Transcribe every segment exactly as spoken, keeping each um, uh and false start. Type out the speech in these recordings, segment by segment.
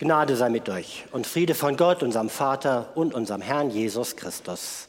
Gnade sei mit euch und Friede von Gott, unserem Vater und unserem Herrn Jesus Christus.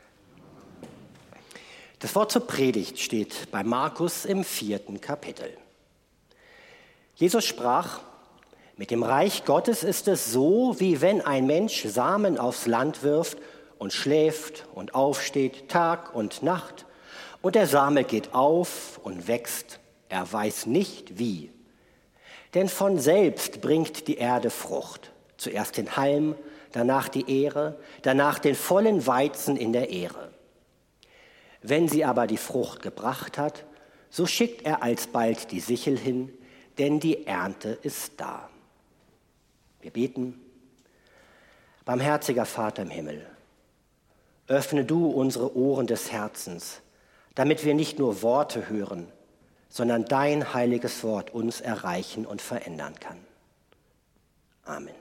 Das Wort zur Predigt steht bei Markus im vierten Kapitel. Jesus sprach: Mit dem Reich Gottes ist es so, wie wenn ein Mensch Samen aufs Land wirft und schläft und aufsteht Tag und Nacht, und der Same geht auf und wächst, er weiß nicht wie. Denn von selbst bringt die Erde Frucht, zuerst den Halm, danach die Ähre, danach den vollen Weizen in der Ähre. Wenn sie aber die Frucht gebracht hat, so schickt er alsbald die Sichel hin, denn die Ernte ist da. Wir beten. Barmherziger Vater im Himmel, öffne du unsere Ohren des Herzens, damit wir nicht nur Worte hören, sondern dein heiliges Wort uns erreichen und verändern kann. Amen.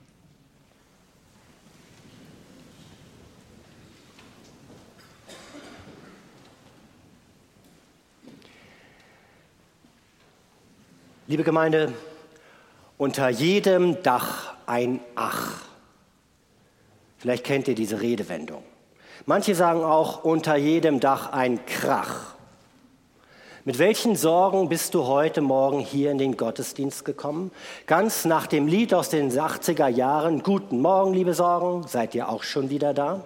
Liebe Gemeinde, unter jedem Dach ein Ach. Vielleicht kennt ihr diese Redewendung. Manche sagen auch, unter jedem Dach ein Krach. Mit welchen Sorgen bist du heute Morgen hier in den Gottesdienst gekommen? Ganz nach dem Lied aus den achtziger Jahren, Guten Morgen, liebe Sorgen, seid ihr auch schon wieder da?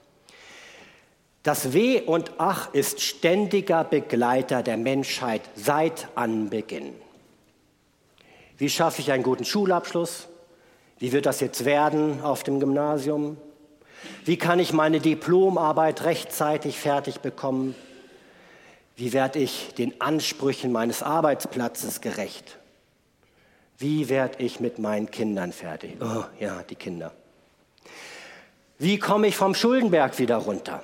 Das Weh und Ach ist ständiger Begleiter der Menschheit seit Anbeginn. Wie schaffe ich einen guten Schulabschluss? Wie wird das jetzt werden auf dem Gymnasium? Wie kann ich meine Diplomarbeit rechtzeitig fertig bekommen? Wie werde ich den Ansprüchen meines Arbeitsplatzes gerecht? Wie werde ich mit meinen Kindern fertig? Oh ja, die Kinder. Wie komme ich vom Schuldenberg wieder runter?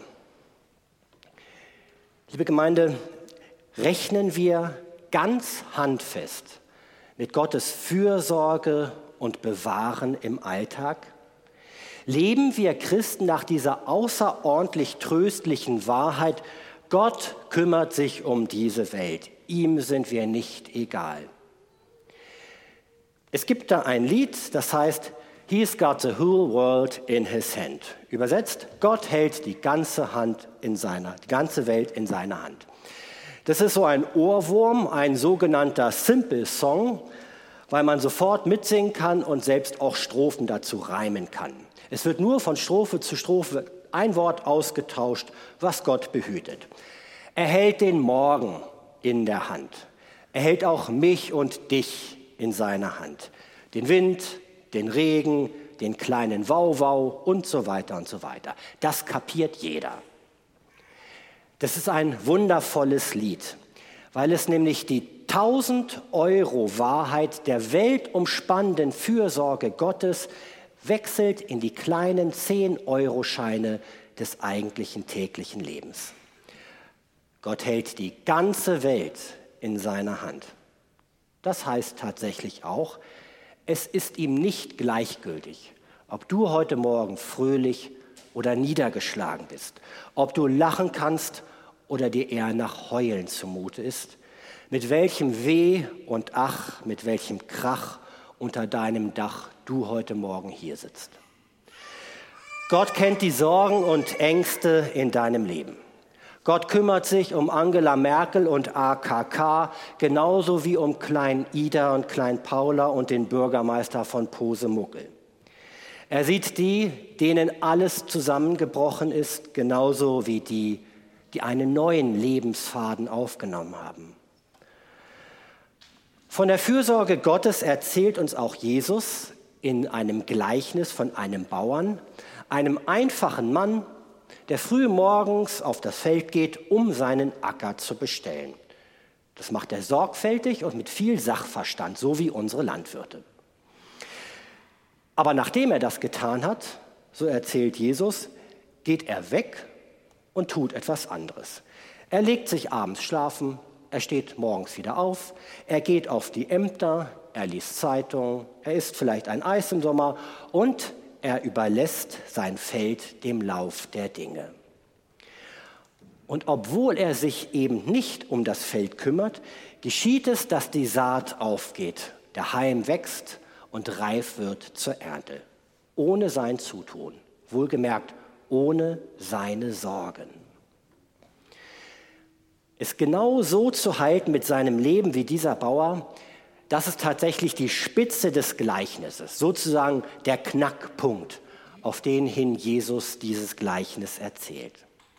Liebe Gemeinde, rechnen wir ganz handfest mit Gottes Fürsorge und Bewahren im Alltag? Leben wir Christen nach dieser außerordentlich tröstlichen Wahrheit: Gott kümmert sich um diese Welt, ihm sind wir nicht egal. Es gibt da ein Lied, das heißt, He's got the whole world in his hand. Übersetzt, Gott hält die ganze, Hand in seiner, die ganze Welt in seiner Hand. Das ist so ein Ohrwurm, ein sogenannter Simple Song, weil man sofort mitsingen kann und selbst auch Strophen dazu reimen kann. Es wird nur von Strophe zu Strophe ein Wort ausgetauscht, was Gott behütet. Er hält den Morgen in der Hand. Er hält auch mich und dich in seiner Hand. Den Wind, den Regen, den kleinen Wauwau und so weiter und so weiter. Das kapiert jeder. Das ist ein wundervolles Lied, weil es nämlich die tausend Euro Wahrheit der weltumspannenden Fürsorge Gottes wechselt in die kleinen zehn Euro Scheine des eigentlichen täglichen Lebens. Gott hält die ganze Welt in seiner Hand. Das heißt tatsächlich auch, es ist ihm nicht gleichgültig, ob du heute Morgen fröhlich oder niedergeschlagen bist, ob du lachen kannst oder dir eher nach Heulen zumute ist, mit welchem Weh und Ach, mit welchem Krach unter deinem Dach du heute Morgen hier sitzt. Gott kennt die Sorgen und Ängste in deinem Leben. Gott kümmert sich um Angela Merkel und A K K, genauso wie um Klein Ida und Klein Paula und den Bürgermeister von Posemuckel. Er sieht die, denen alles zusammengebrochen ist, genauso wie die, die einen neuen Lebensfaden aufgenommen haben. Von der Fürsorge Gottes erzählt uns auch Jesus in einem Gleichnis von einem Bauern, einem einfachen Mann, der früh morgens auf das Feld geht, um seinen Acker zu bestellen. Das macht er sorgfältig und mit viel Sachverstand, so wie unsere Landwirte. Aber nachdem er das getan hat, so erzählt Jesus, geht er weg und tut etwas anderes. Er legt sich abends schlafen, er steht morgens wieder auf, er geht auf die Ämter, er liest Zeitungen, er isst vielleicht ein Eis im Sommer und er überlässt sein Feld dem Lauf der Dinge. Und obwohl er sich eben nicht um das Feld kümmert, geschieht es, dass die Saat aufgeht, der Halm wächst und reif wird zur Ernte. Ohne sein Zutun. Wohlgemerkt, ohne seine Sorgen. Es genau so zu halten mit seinem Leben wie dieser Bauer, das ist tatsächlich die Spitze des Gleichnisses, sozusagen der Knackpunkt, auf den hin Jesus dieses Gleichnis erzählt.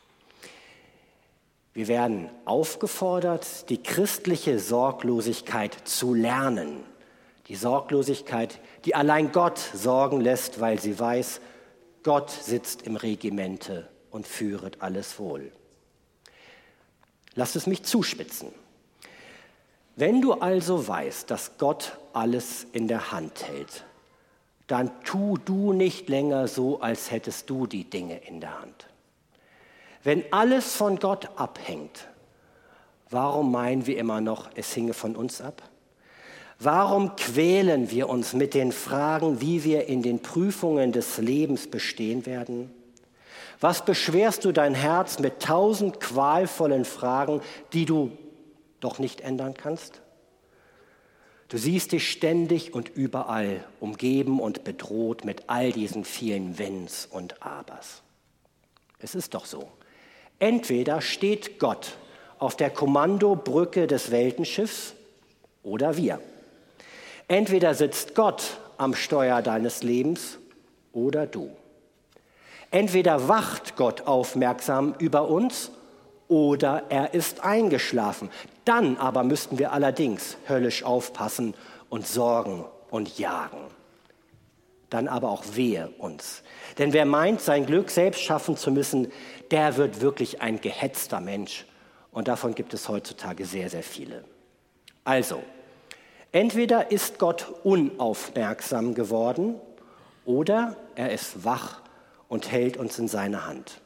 Wir werden aufgefordert, die christliche Sorglosigkeit zu lernen. Die Sorglosigkeit, die allein Gott sorgen lässt, weil sie weiß, Gott sitzt im Regimente und führet alles wohl. Lasst es mich zuspitzen. Wenn du also weißt, dass Gott alles in der Hand hält, dann tu du nicht länger so, als hättest du die Dinge in der Hand. Wenn alles von Gott abhängt, warum meinen wir immer noch, es hinge von uns ab? Warum quälen wir uns mit den Fragen, wie wir in den Prüfungen des Lebens bestehen werden? Was beschwerst du dein Herz mit tausend qualvollen Fragen, die du doch nicht ändern kannst? Du siehst dich ständig und überall umgeben und bedroht mit all diesen vielen Wenns und Abers. Es ist doch so. Entweder steht Gott auf der Kommandobrücke des Weltenschiffs oder wir. Entweder sitzt Gott am Steuer deines Lebens oder du. Entweder wacht Gott aufmerksam über uns oder er ist eingeschlafen. Dann aber müssten wir allerdings höllisch aufpassen und sorgen und jagen. Dann aber auch wehe uns. Denn wer meint, sein Glück selbst schaffen zu müssen, der wird wirklich ein gehetzter Mensch. Und davon gibt es heutzutage sehr, sehr viele. Also, entweder ist Gott unaufmerksam geworden oder er ist wach und hält uns in seine Hand.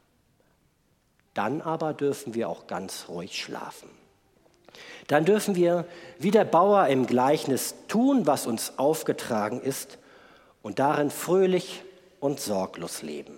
Dann aber dürfen wir auch ganz ruhig schlafen. Dann dürfen wir, wie der Bauer im Gleichnis, tun, was uns aufgetragen ist und darin fröhlich und sorglos leben.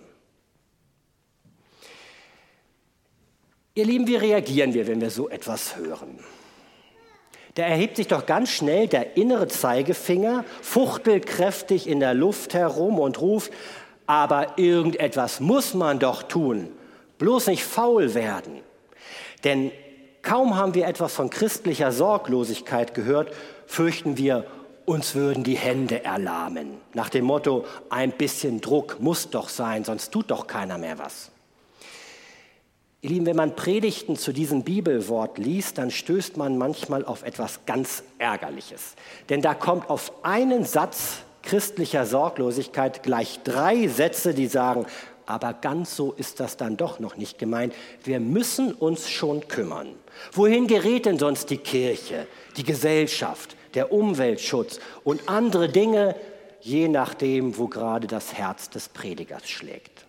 Ihr Lieben, wie reagieren wir, wenn wir so etwas hören? Da erhebt sich doch ganz schnell der innere Zeigefinger, fuchtelt kräftig in der Luft herum und ruft, aber irgendetwas muss man doch tun, bloß nicht faul werden. Denn kaum haben wir etwas von christlicher Sorglosigkeit gehört, fürchten wir, uns würden die Hände erlahmen. Nach dem Motto, ein bisschen Druck muss doch sein, sonst tut doch keiner mehr was. Ihr Lieben, wenn man Predigten zu diesem Bibelwort liest, dann stößt man manchmal auf etwas ganz Ärgerliches. Denn da kommt auf einen Satz christlicher Sorglosigkeit gleich drei Sätze, die sagen, aber ganz so ist das dann doch noch nicht gemeint. Wir müssen uns schon kümmern. Wohin gerät denn sonst die Kirche, die Gesellschaft, der Umweltschutz und andere Dinge, je nachdem, wo gerade das Herz des Predigers schlägt?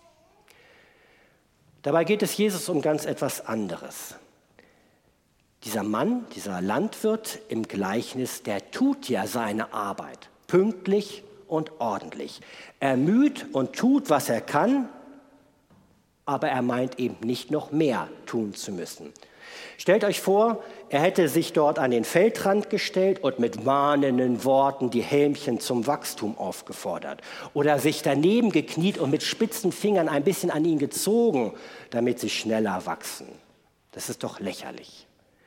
Dabei geht es Jesus um ganz etwas anderes. Dieser Mann, dieser Landwirt im Gleichnis, der tut ja seine Arbeit pünktlich und ordentlich. Er müht und tut, was er kann, aber er meint eben nicht noch mehr tun zu müssen. Stellt euch vor, er hätte sich dort an den Feldrand gestellt und mit mahnenden Worten die Hälmchen zum Wachstum aufgefordert oder sich daneben gekniet und mit spitzen Fingern ein bisschen an ihn gezogen, damit sie schneller wachsen. Das ist doch lächerlich.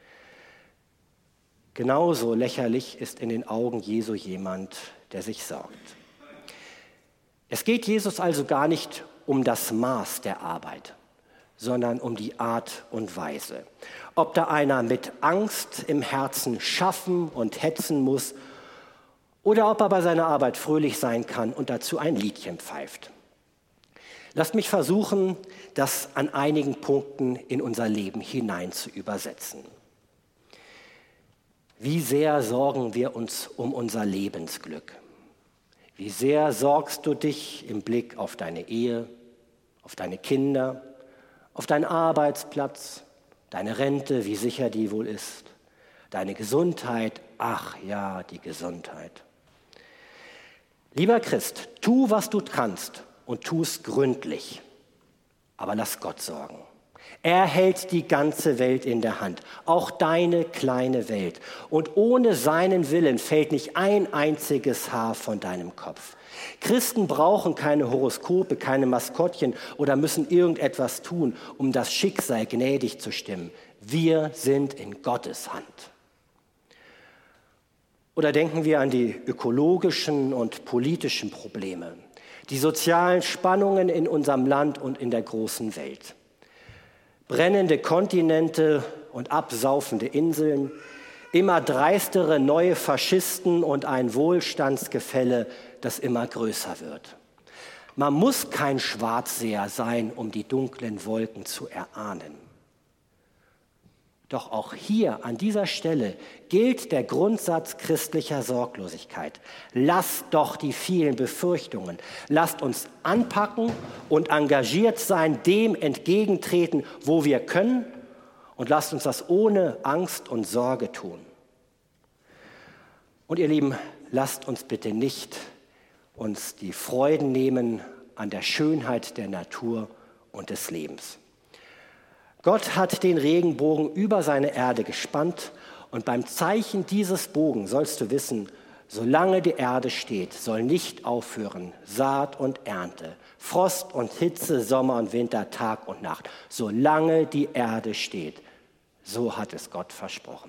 Genauso lächerlich ist in den Augen Jesu jemand, der sich sorgt. Es geht Jesus also gar nicht um das Maß der Arbeit, sondern um die Art und Weise. Ob da einer mit Angst im Herzen schaffen und hetzen muss oder ob er bei seiner Arbeit fröhlich sein kann und dazu ein Liedchen pfeift. Lasst mich versuchen, das an einigen Punkten in unser Leben hinein zu übersetzen. Wie sehr sorgen wir uns um unser Lebensglück? Wie sehr sorgst du dich im Blick auf deine Ehe, auf deine Kinder, auf deinen Arbeitsplatz, deine Rente, wie sicher die wohl ist, deine Gesundheit, ach ja, die Gesundheit. Lieber Christ, tu, was du kannst und tu es gründlich, aber lass Gott sorgen. Er hält die ganze Welt in der Hand, auch deine kleine Welt. Und ohne seinen Willen fällt nicht ein einziges Haar von deinem Kopf. Christen brauchen keine Horoskope, keine Maskottchen oder müssen irgendetwas tun, um das Schicksal gnädig zu stimmen. Wir sind in Gottes Hand. Oder denken wir an die ökologischen und politischen Probleme, die sozialen Spannungen in unserem Land und in der großen Welt. Brennende Kontinente und absaufende Inseln, immer dreistere neue Faschisten und ein Wohlstandsgefälle, das immer größer wird. Man muss kein Schwarzseher sein, um die dunklen Wolken zu erahnen. Doch auch hier an dieser Stelle gilt der Grundsatz christlicher Sorglosigkeit. Lasst doch die vielen Befürchtungen, lasst uns anpacken und engagiert sein, dem entgegentreten, wo wir können, und lasst uns das ohne Angst und Sorge tun. Und ihr Lieben, lasst uns bitte nicht uns die Freuden nehmen an der Schönheit der Natur und des Lebens. Gott hat den Regenbogen über seine Erde gespannt und beim Zeichen dieses Bogen sollst du wissen, solange die Erde steht, soll nicht aufhören Saat und Ernte, Frost und Hitze, Sommer und Winter, Tag und Nacht. Solange die Erde steht, so hat es Gott versprochen.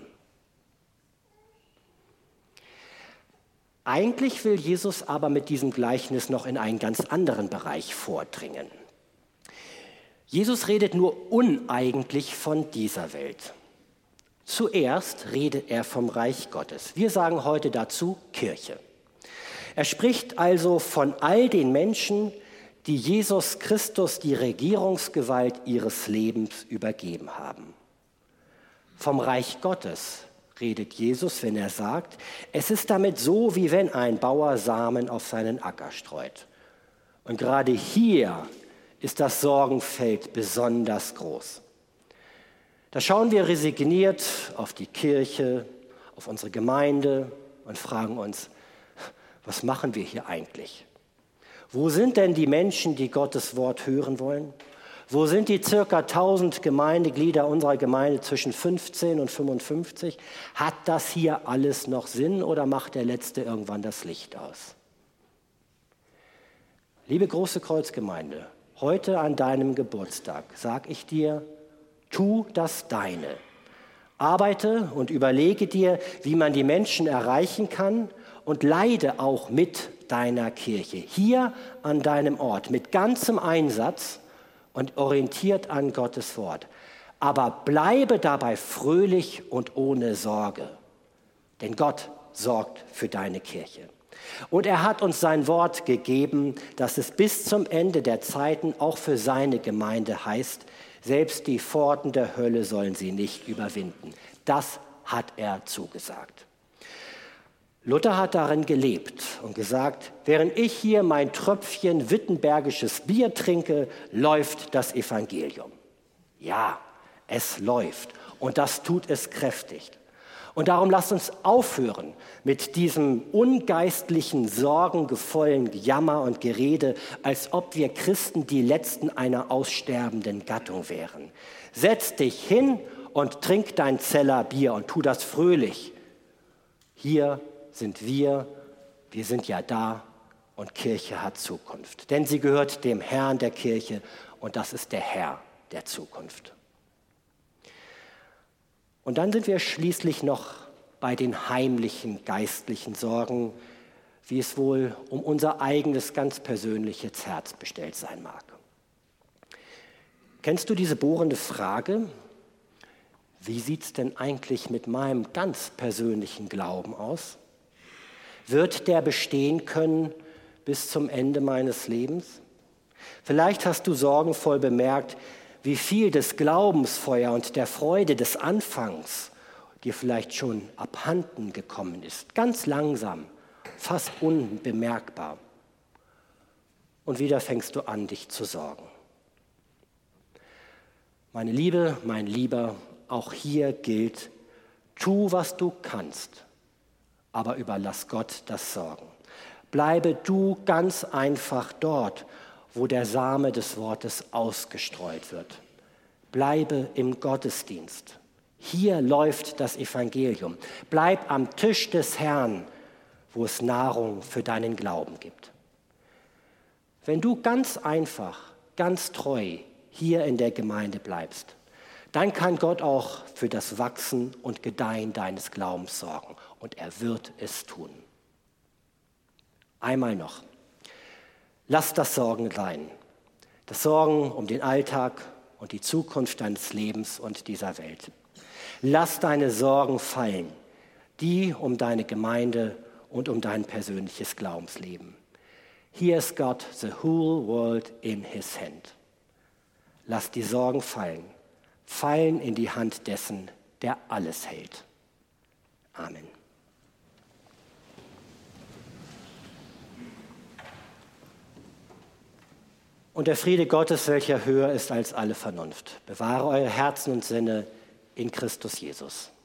Eigentlich will Jesus aber mit diesem Gleichnis noch in einen ganz anderen Bereich vordringen. Jesus redet nur uneigentlich von dieser Welt. Zuerst redet er vom Reich Gottes. Wir sagen heute dazu Kirche. Er spricht also von all den Menschen, die Jesus Christus die Regierungsgewalt ihres Lebens übergeben haben. Vom Reich Gottes redet Jesus, wenn er sagt, es ist damit so, wie wenn ein Bauer Samen auf seinen Acker streut. Und gerade hier ist das Sorgenfeld besonders groß. Da schauen wir resigniert auf die Kirche, auf unsere Gemeinde und fragen uns, was machen wir hier eigentlich? Wo sind denn die Menschen, die Gottes Wort hören wollen? Wo sind die circa tausend Gemeindeglieder unserer Gemeinde zwischen fünfzehn und fünfundfünfzig? Hat das hier alles noch Sinn oder macht der Letzte irgendwann das Licht aus? Liebe Große Kreuzgemeinde, heute an deinem Geburtstag sage ich dir, tu das Deine. Arbeite und überlege dir, wie man die Menschen erreichen kann und leide auch mit deiner Kirche, hier an deinem Ort, mit ganzem Einsatz und orientiert an Gottes Wort. Aber bleibe dabei fröhlich und ohne Sorge, denn Gott sorgt für deine Kirche. Und er hat uns sein Wort gegeben, dass es bis zum Ende der Zeiten auch für seine Gemeinde heißt, selbst die Pforten der Hölle sollen sie nicht überwinden. Das hat er zugesagt. Luther hat darin gelebt und gesagt, während ich hier mein Tröpfchen wittenbergisches Bier trinke, läuft das Evangelium. Ja, es läuft und das tut es kräftig. Und darum lasst uns aufhören mit diesem ungeistlichen, sorgengevollen Jammer und Gerede, als ob wir Christen die Letzten einer aussterbenden Gattung wären. Setz dich hin und trink dein Zeller Bier und tu das fröhlich. Hier sind wir, wir sind ja da und Kirche hat Zukunft. Denn sie gehört dem Herrn der Kirche und das ist der Herr der Zukunft. Und dann sind wir schließlich noch bei den heimlichen geistlichen Sorgen, wie es wohl um unser eigenes ganz persönliches Herz bestellt sein mag. Kennst du diese bohrende Frage? Wie sieht es denn eigentlich mit meinem ganz persönlichen Glauben aus? Wird der bestehen können bis zum Ende meines Lebens? Vielleicht hast du sorgenvoll bemerkt, wie viel des Glaubensfeuer und der Freude des Anfangs dir vielleicht schon abhanden gekommen ist. Ganz langsam, fast unbemerkbar. Und wieder fängst du an, dich zu sorgen. Meine Liebe, mein Lieber, auch hier gilt, tu, was du kannst, aber überlass Gott das Sorgen. Bleibe du ganz einfach dort, wo der Same des Wortes ausgestreut wird. Bleibe im Gottesdienst. Hier läuft das Evangelium. Bleib am Tisch des Herrn, wo es Nahrung für deinen Glauben gibt. Wenn du ganz einfach, ganz treu hier in der Gemeinde bleibst, dann kann Gott auch für das Wachsen und Gedeihen deines Glaubens sorgen. Und er wird es tun. Einmal noch. Lass das Sorgen sein. Das Sorgen um den Alltag und die Zukunft deines Lebens und dieser Welt. Lass deine Sorgen fallen, die um deine Gemeinde und um dein persönliches Glaubensleben. Here is God, the whole world in his hand. Lass die Sorgen fallen, fallen in die Hand dessen, der alles hält. Amen. Und der Friede Gottes, welcher höher ist als alle Vernunft, bewahre eure Herzen und Sinne in Christus Jesus.